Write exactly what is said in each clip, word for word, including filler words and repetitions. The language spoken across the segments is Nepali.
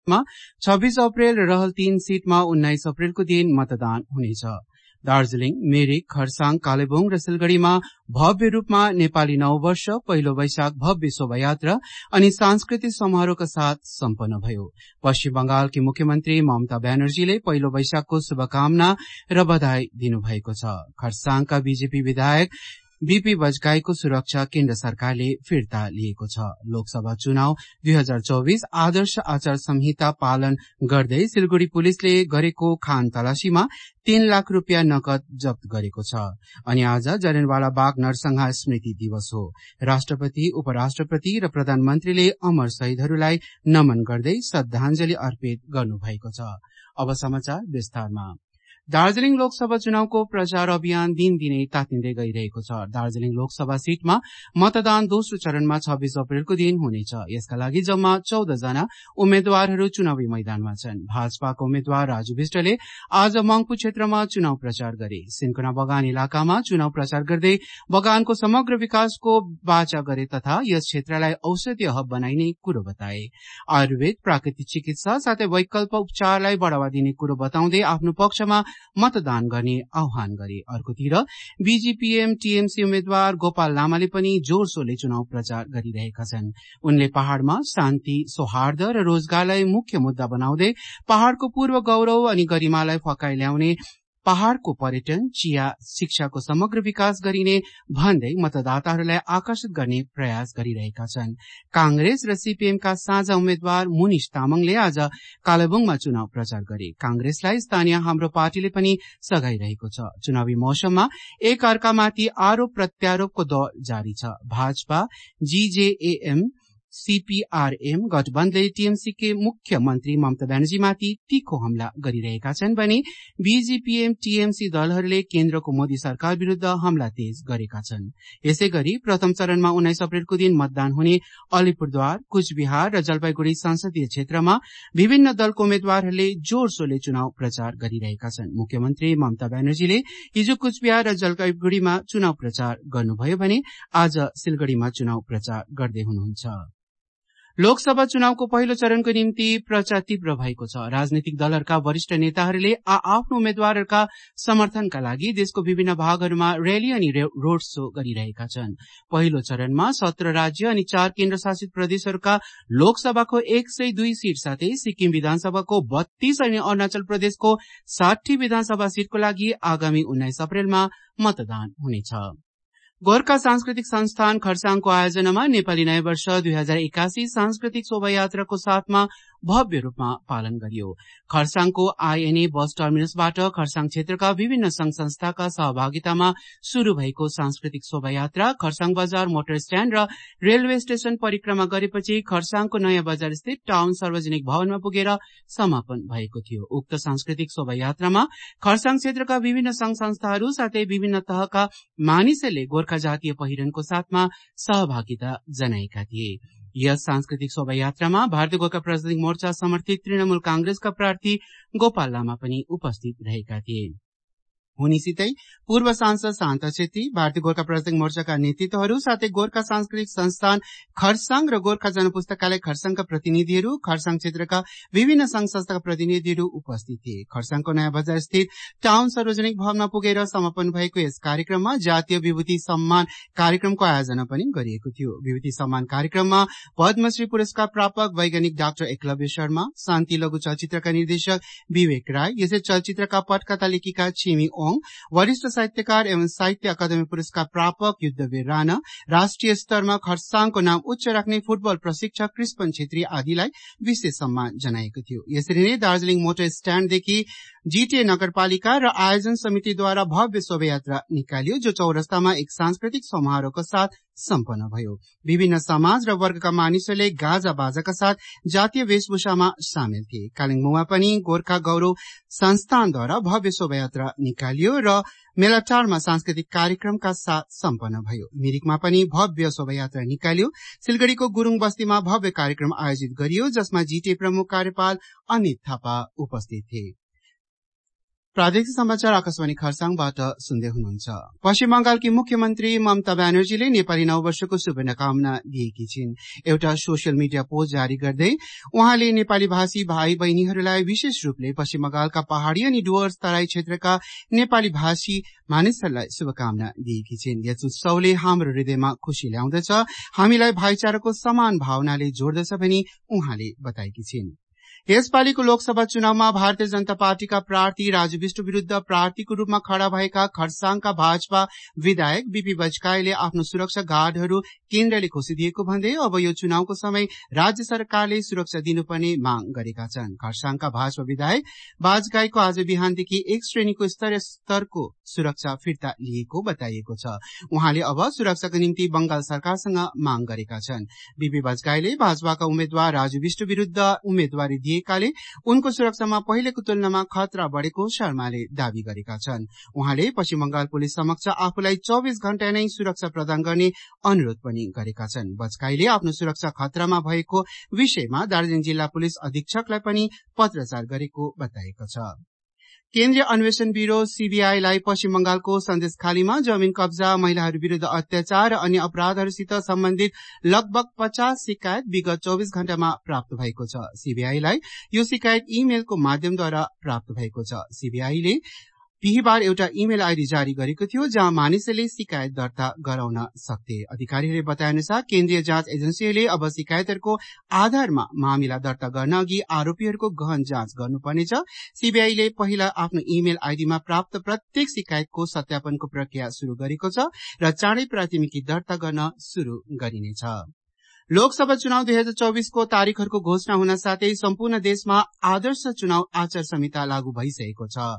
साथमा छब्बीस अप्रेल र रहल तीन सीटमा उन्नाइस अप्रेलको दिन मतदान हुनेछ। दार्जीलिङ, मिरिक, खरसाङ, कालेबुङ र सिलगढ़ीमा भव्य रूपमा नेपाली नव वर्ष पहिलो वैशाख भव्य शोभायात्रा अनि सांस्कृतिक समारोहका साथ सम्पन्न भयो। पश्चिम बंगालकी मुख्यमन्त्री ममता ब्यानर्जीले पहिलो वैशाखको शुभकामना र बधाई दिनुभएको छ। खरसाङका बीजेपी विधायक बीपी बजगाईको सुरक्षा केन्द्र सरकारले फिर्ता लिएको छ। लोकसभा चुनाव दुई हजार चौबीस आदर्श आचार संहिता पालन गर्दै सिलगढ़ी पुलिसले गरेको खान तलाशीमा तीन लाख रूपियाँ नगद जफ्त गरेको छ। अनि आज जलियानवाला बाग नरसंहार स्मृति दिवस हो। राष्ट्रपति, उपराष्ट्रपति र प्रधानमन्त्रीले अमर शहीदहरूलाई नमन गर्दै श्रद्धांजलि अर्पित गर्नुभएको छ। अब समाचार विस्तारमा। दार्जीलिङ लोकसभा चुनावको प्रचार अभियान दिनदिनै तातिँदै गइरहेको छ। दार्जीलिङ लोकसभा सीटमा मतदान दोस्रो चरणमा छब्बीस अप्रेलको दिन हुनेछ। यसका लागि जम्मा चौध जना उम्मेद्वारहरू चुनावी मैदानमा छन्। भाजपाका उम्मेद्वार राजु विष्टले आज मंगपु क्षेत्रमा चुनाव प्रचार गरे। सिन्कोना बगान इलाकामा चुनाव प्रचार गर्दै बगानको समग्र विकासको वाचा गरे तथा यस क्षेत्रलाई औषधीय हब बनाइने कुरो बताए। आयुर्वेद, प्राकृतिक चिकित्सा साथै वैकल्प उपचारलाई बढ़ावा दिने कुरो बताउँदै आफ्नो पक्षमा मतदान गर्ने आह्वान गरे। अर्कोतिर बीजेपीएम टीएमसी उम्मेद्वार गोपाल लामाले पनि जोरशोरले चुनाव प्रचार गरिरहेका छन्। उनले पहाड़मा शान्ति, सौहार्द र रोजगारलाई मुख्य मुद्दा बनाउँदै पहाड़को पूर्व गौरव अनि गरिमालाई फकाइ ल्याउने, पहाड़को पर्यटन, चिया, शिक्षाको समग्र विकास गरिने भन्दै मतदाताहरूलाई आकर्षित गर्ने प्रयास गरिरहेका छन्। कांग्रेस र सीपीएमका साझा उम्मेद्वार मुनिश तामाङले आज कालेबुङमा चुनाव प्रचार गरे। कांग्रेसलाई स्थानीय हाम्रो पार्टीले पनि सघाइरहेको छ। चुनावी मौसममा एक अर्कामाथि आरोप प्रत्यारोपको दौर जारी छ। भाजपा, जीजेएम, सीपीआरएम गठबन्धनले टीएमसी के मुख्यमन्त्री ममता ब्यानर्जीमाथि तीखो हमला गरिरहेका छन् भने बीजेपीएम टीएमसी दलहरूले केन्द्रको मोदी सरकार विरूद्ध हमला तेज गरेका छन्। यसैगरी प्रथम चरणमा उन्नाइस अप्रेलको दिन मतदान हुने अलिपुरद्वार, कुचबिहार र जलपाइगुड़ी संसदीय क्षेत्रमा विभिन्न दलको उम्मेद्वारहरूले जोरशोरले चुनाव प्रचार गरिरहेका छन्। मुख्यमन्त्री ममता ब्यानर्जीले हिजो कुचबिहार र जलपाइगुड़ीमा चुनाव प्रचार गर्नुभयो भने आज सिलगढ़ीमा चुनाव प्रचार गर्दै हुनुहुन्छ। लोकसभा चुनावको पहिलो चरणको निम्ति प्रचार तीव्र भएको छ। राजनीतिक दलहरूका वरिष्ठ नेताहरूले आ आफ्नो उम्मेद्वारहरूका समर्थनका लागि देशको विभिन्न भागहरूमा रैली अनि रोड शो गरिरहेका छन्। पहिलो चरणमा सत्र राज्य अनि चार केन्द्र शासित प्रदेशहरूका लोकसभाको एक सय दुई सीट साथै सिक्किम विधानसभाको बत्तीस अनि अरूणाचल प्रदेशको साठी विधानसभा सीटको लागि आगामी उन्नाइस अप्रेलमा मतदान हुनेछ। गोर्खा सांस्कृतिक संस्थान खरसाङको आयोजनामा नेपाली नयाँ वर्ष दुई हजार एकासी सांस्कृतिक शोभायात्राको साथमा भव्य रूपमा पालन गरियो। खरसाङको आईएनए बस टर्मिनसबाट खरसाङ क्षेत्रका विभिन्न संघ संस्थाका सहभागितामा शुरू भएको सांस्कृतिक शोभायात्रा खरसाङ बजार, मोटर स्ट्याण्ड र रेलवे स्टेशन परिक्रमा गरेपछि खरसाङको नयाँ बजार स्थित टाउन सार्वजनिक भवनमा पुगेर समापन भएको थियो। उक्त सांस्कृतिक शोभायात्रामा खरसाङ क्षेत्रका विभिन्न संघ संस्थाहरू साथै विभिन्न तहका मानिसहरूले गोर्खा जातीय पहिरनको साथमा सहभागिता जनाएका थिए। यस सांस्कृतिक शोभायात्रामा भारतीय गोर्खा प्रजातान्त्रिक मोर्चा समर्थित तृणमूल कांग्रेसका प्रार्थी गोपाल लामा पनि उपस्थित रहेका थिए। हुनेसितै पूर्व सांसद शान्ता छेत्री, भारतीय गोर्खा प्रजातान्त्रिक मोर्चाका नेतृत्वहरू साथै गोर्खा सांस्कृतिक संस्थान खरसाङ र गोर्खा जनपुस्तकालय खरसाङका प्रतिनिधिहरू, खरसाङ क्षेत्रका विभिन्न संघ संस्थाका प्रतिनिधिहरू उपस्थित थिए। खरसाङको नयाँ बजार स्थित टाउन सार्वजनिक भवनमा पुगेर समापन भएको यस कार्यक्रममा जातीय विभूति सम्मान कार्यक्रमको आयोजना पनि गरिएको थियो। विभूति सम्मान कार्यक्रममा पद्मश्री पुरस्कार प्रापक वैज्ञानिक डाक्टर एकलव्य शर्मा, शान्ति लघु चलचित्रका निर्देशक विवेक राय, यसै चलचित्रका पटकथा लेखिका छिमी ओङ, वरिष्ठ साहित्यकार एवं साहित्य अकादमी पुरस्कार प्रापक युद्धवीर राणा, राष्ट्रिय स्तरमा खरसाङको नाम उच्च राख्ने फुटबल प्रशिक्षक कृष्ण छेत्री आदिलाई विशेष सम्मान जनाएको थियो। यसरी नै दार्जीलिङ मोटर स्ट्याण्डदेखि जीटीए नगरपालिका र आयोजन समितिद्वारा भव्य शोभायात्रा निकालियो, जो चौरस्तामा एक सांस्कृतिक समारोहको साथ सम्पन्न भयो। विभिन्न समाज र वर्गका मानिसहरूले गाजा बाजाका साथ जातीय वेशभूषामा सामेल थिए। कालिम्पोङमा पनि गोर्खा गौरव संस्थानद्वारा भव्य शोभायात्रा निकालियो र मेलाटारमा सांस्कृतिक कार्यक्रमका साथ सम्पन्न भयो। मिरिकमा पनि भव्य शोभायात्रा निकालियो। सिलगढ़ीको गुरूङ बस्तीमा भव्य कार्यक्रम आयोजित गरियो, जसमा जीटीए प्रमुख कार्यपाल अनित थापा उपस्थित थिए। प्रादेशिक समाचार आकाशवाणी खरसाङबाट सुन्दै हुनुहुन्छ। पश्चिम बंगालकी मुख्यमन्त्री ममता ब्यानर्जीले नेपाली नववर्षको शुभकामना दिएकी छिन्। एउटा सोसियल मिडिया पोस्ट जारी गर्दै उहाँले नेपाली भाषी भाइ बहिनीहरूलाई विशेष रूपले पश्चिम बंगालका पहाड़ी अनि डुवर्स तराई क्षेत्रका नेपाली भाषी मानिसहरूलाई शुभकामना दिएकी छिन्। यस उत्सवले हाम्रो हृदयमा खुशी ल्याउँदछ, हामीलाई भाइचाराको समान भावनाले जोड्दछ भनी उहाँले बताएकी छिन्। यसपालिको लोकसभा चुनावमा भारतीय जनता पार्टीका प्रार्थी राजु विष्ट विरूद्ध प्रार्थीको रूपमा खड़ा भएका खरसाङका भाजपा विधायक बीपी बजकाईले आफ्नो सुरक्षा गार्डहरू केन्द्रले खोसिदिएको भन्दै अब यो चुनावको समय राज्य सरकारले सुरक्षा दिनुपर्ने माग गरेका छन्। खरसाङका भाजपा विधायक बाजकाईको आज बिहानदेखि एक श्रेणीको स्तरीय स्तरको सुरक्षा फिर्ता लिएको बताइएको छ। उहाँले अब सुरक्षाको निम्ति बंगाल सरकारसँग माग गरेका छन्। बीपी बजकाईले भाजपाका उम्मेद्वार राजु विष्ट विरूद्ध उम्मेद्वारी दिएकाले उनको सुरक्षामा पहिलेको तुलनामा खतरा बढ़ेको शर्माले दावी गरेका छन्। उहाँले पश्चिम बंगाल पुलिस समक्ष आफूलाई चौबीस घण्टा नै सुरक्षा प्रदान गर्ने अनुरोध पनि गरेका छन्। बजकाईले आफ्नो सुरक्षा खतरामा भएको विषयमा दार्जीलिङ जिल्ला पुलिस अधीक्षकलाई पनि पत्राचार गरेको बताएको छ। केन्द्रीय अन्वेषण ब्यूरो सीबीआईलाई पश्चिम बंगालको सन्देशखालीमा जमीन कब्जा, महिलाहरू विरूद्ध अत्याचार र अन्य अपराधहरूसित सम्बन्धित लगभग पचास शिकायत विगत चौबीस घण्टामा प्राप्त भएको छ। सीबीआईलाई यो शिकायत इमेलको माध्यमद्वारा प्राप्त भएको छ। सीबीआईले बिहिबार एउटा इमेल आईडी जारी गरेको थियो जहाँ मानिसहरूले शिकायत दर्ता गराउन सक्थे। अधिकारीहरूले बताए अनुसार केन्द्रीय जाँच एजेन्सीहरूले अब शिकायतहरूको आधारमा मामिला दर्ता गर्न अघि आरोपीहरूको गहन जाँच गर्नुपर्नेछ। सीबीआईले पहिला आफ्नो इमेल आईडीमा प्राप्त प्रत्येक शिकायतको सत्यापनको प्रक्रिया शुरू गरेको छ र चाँडै प्राथमिकी दर्ता गर्न शुरू गरिनेछ। लोकसभा चुनाव दुई हजार चौबीसको तारिखहरूको घोषणा हुन साथै सम्पूर्ण देशमा आदर्श चुनाव आचार संहिता लागू भइसकेको छ।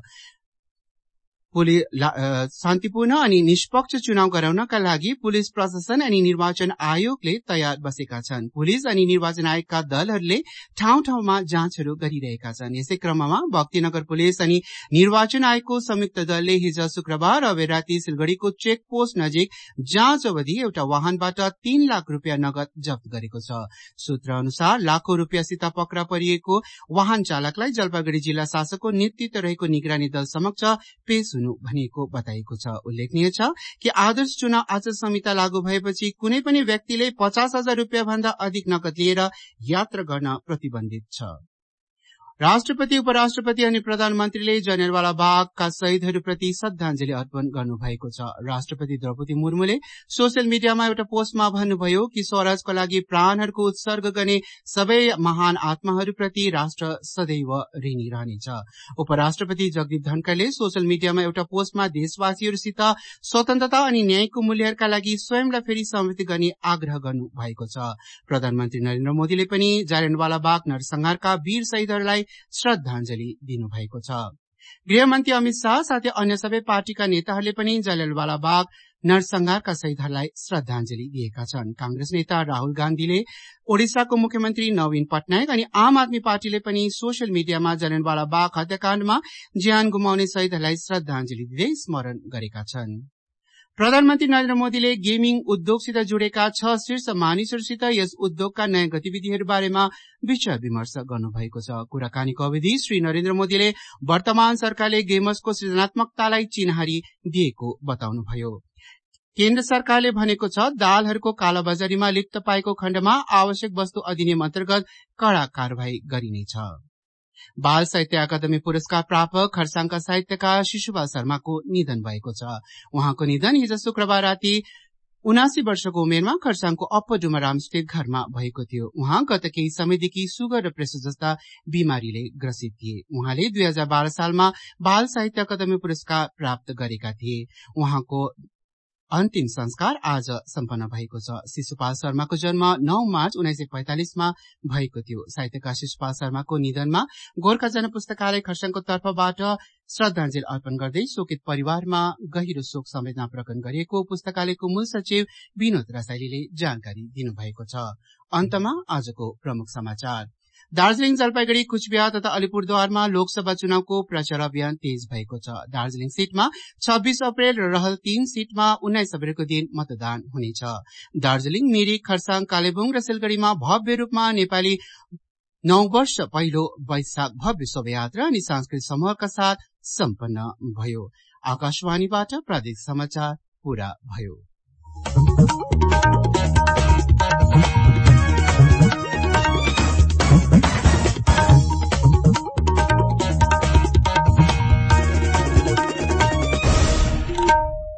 शान्तिपूर्ण अनि निष्पक्ष चुनाव गराउनका लागि पुलिस प्रशासन अनि निर्वाचन आयोगले तयार बसेका छन्। पुलिस अनि निर्वाचन आयोगका दलहरूले ठाउँ ठाउँमा जाँचहरू गरिरहेका छन्। यसै क्रममा भक्तिनगर पुलिस अनि निर्वाचन आयोगको संयुक्त दलले हिज शुक्रबार अबेर राति सिलगढ़ीको चेक पोस्ट नजिक जाँच अवधि एउटा वाहनबाट तीन लाख रूपियाँ नगद जफ्त गरेको छ। सूत्र अनुसार लाखौं रूपियाँसित पक्रा परिएको वाहन चालकलाई जलपाइगुड़ी जिल्ला शासकको नेतृत्व रहेको निगरानी दल समक्ष पेश भनिएको बताइएको छ। उल्लेखनीय छ कि आदर्श चुनाव आचार संहिता लागू भएपछि कुनै पनि व्यक्तिले पचास हजार रूपियाँ भन्दा अधिक नगद लिएर यात्रा गर्न प्रतिबन्धित छ। राष्ट्रपति, उपराष्ट्रपति अनि प्रधानमन्त्रीले जलियानवाला बागका शहीदहरूप्रति श्रद्धांजलि अर्पण गर्नुभएको छ। राष्ट्रपति द्रौपदी मुर्मुले सोसियल मिडियामा एउटा पोस्टमा भन्नुभयो कि स्वराजको लागि प्राणहरूको उत्सर्ग गर्ने सबै महान आत्माहरूप्रति राष्ट्र सदैव ऋणी रहनेछ। उपराष्ट्रपति जगदीप धनखडले सोसियल मिडियामा एउटा पोस्टमा देशवासीहरूसित स्वतन्त्रता अनि न्यायको मूल्यहरूका लागि स्वयंलाई फेरि समर्पित गर्ने आग्रह गर्नु भएको छ। प्रधानमन्त्री नरेन्द्र मोदीले पनि जलियानवाला बाग नरसंहारका वीर शहीदहरूलाई श्रद्धांजलि दिनुभएको छ। गृहमन्त्री अमित शाह साथै अन्य सबै पार्टीका नेताहरूले पनि जलियानवाला बाग नरसंहारका शहीदहरूलाई श्रद्धांजलि दिएका छन्। कांग्रेस नेता राहुल गान्धीले, ओडिसाको मुख्यमन्त्री नवीन पटनायक अनि आम आदमी पार्टीले पनि सोसियल मिडियामा जलियानवाला बाग हत्याकाण्डमा ज्यान गुमाउने शहीदहरूलाई श्रद्धांजलि दिँदै स्मरण गरेका छन्। प्रधानमन्त्री नरेन्द्र मोदीले गेमिङ उद्योगसित जोडेका छ शीर्ष मानिसहरूसित यस उद्योगका नयाँ गतिविधिहरू बारेमा विचार विमर्श गर्नुभएको छ। कुराकानीको अवधि श्री नरेन्द्र मोदीले वर्तमान सरकारले गेमर्सको सृजनात्मकतालाई चिन्हारी दिएको बताउनुभयो। केन्द्र सरकारले भनेको छ दालहरूको कालाबजारीमा लिप्त पाएको खण्डमा आवश्यक वस्तु अधिनियम अन्तर्गत कड़ा कार्यवाही गरिनेछ। बाल साहित्य अकादमी पुरस्कार प्रापक खरसाङका साहित्यकार शिशुपाल शर्माको निधन भएको छ। उहाँको निधन हिज शुक्रबार राति उनासी वर्षको उमेरमा खरसाङको अप्पर डुमराम स्थित घरमा भएको थियो। उहाँ गत केही समयदेखि सुगर र प्रेसर जस्ता बिमारीले ग्रसित थिए। उहाँले दुई हजार बाह्र सालमा बाल साहित्य अकादमी पुरस्कार प्राप्त गरेका थिए। उहाँको अन्तिम संस्कार आज सम्पन्न भएको छ। शिशुपाल शर्माको जन्म नौ मार्च उन्नाइस सय पैंतालिसमा भएको थियो। साहित्यकार शिशुपाल शर्माको निधनमा गोर्खा जनपुस्तकालय खरसाङको तर्फबाट श्रद्धांजलि अर्पण गर्दै शोकित परिवारमा गहिरो शोक संवेदना प्रकट गरिएको पुस्तकालयको मूल सचिव विनोद रसाइलीले जानकारी दिनुभएको छ। अन्तमा आजको प्रमुख समाचार। दार्जीलिङ, जलपाइगुड़ी, कुचबिहार तथा अलिपुरद्वारमा लोकसभा चुनावको प्रचार अभियान तेज भएको छ। दार्जीलिङ सीटमा छब्बीस अप्रेल र रहल तीन सीटमा उन्नाइस अप्रेलको दिन मतदान हुनेछ। दार्जीलिङ, मिरिक, खरसाङ, कालेबुङ र सिलगढ़ीमा भव्य रूपमा नेपाली नौ वर्ष पहिलो वैशाख भव्य शोभायात्रा अनि सांस्कृतिक समूहका साथ सम्पन्न भयो। आकाशवाणीबाट प्रादेशिक समाचार पूरा भयो।